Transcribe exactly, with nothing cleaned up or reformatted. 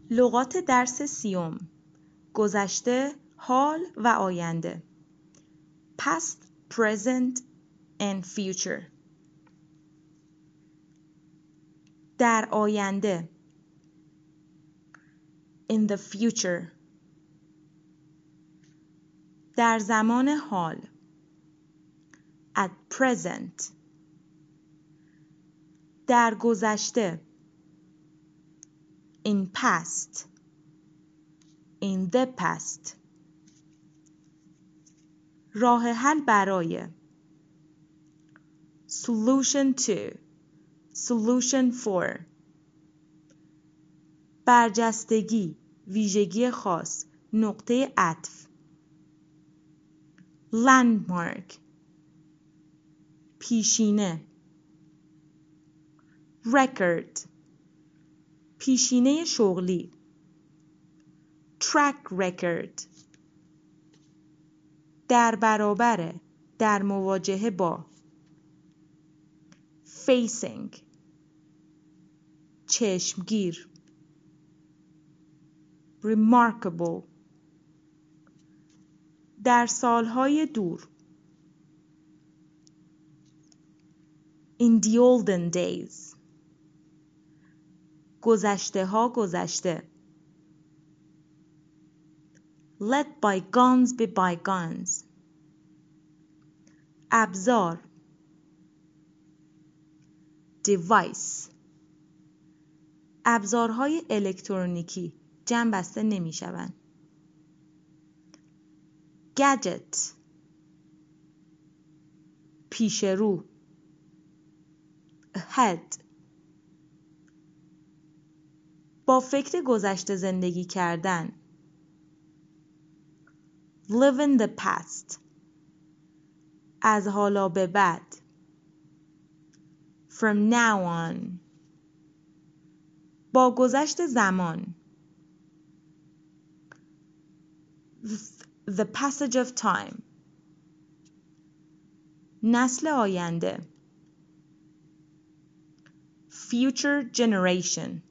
لغات درس سیوم، گذشته، حال و آینده. Past, present and future. در آینده. In the future. در زمان حال. At present. در گذشته. In past. In the past. راه حل برای. Solution to. Solution for. برجستگی، ویژگی خاص، نقطه عطف. Landmark. پیشینه. Record. پیشینه شغلی. Track record. در برابر، در مواجهه با. Facing. چشمگیر. Remarkable. در سالهای دور. In the olden days. گذشته ها گذشته. Let bygones be bygones. ابزار. Device. ابزارهای الکترونیکی جمع بسته نمی شوند. Gadget. پیش رو. Ahead. با فکر گذشته زندگی کردن. Live in the past. از حالا به بعد. From now on. با گذشت زمان. The passage of time. نسل آینده. Future generation.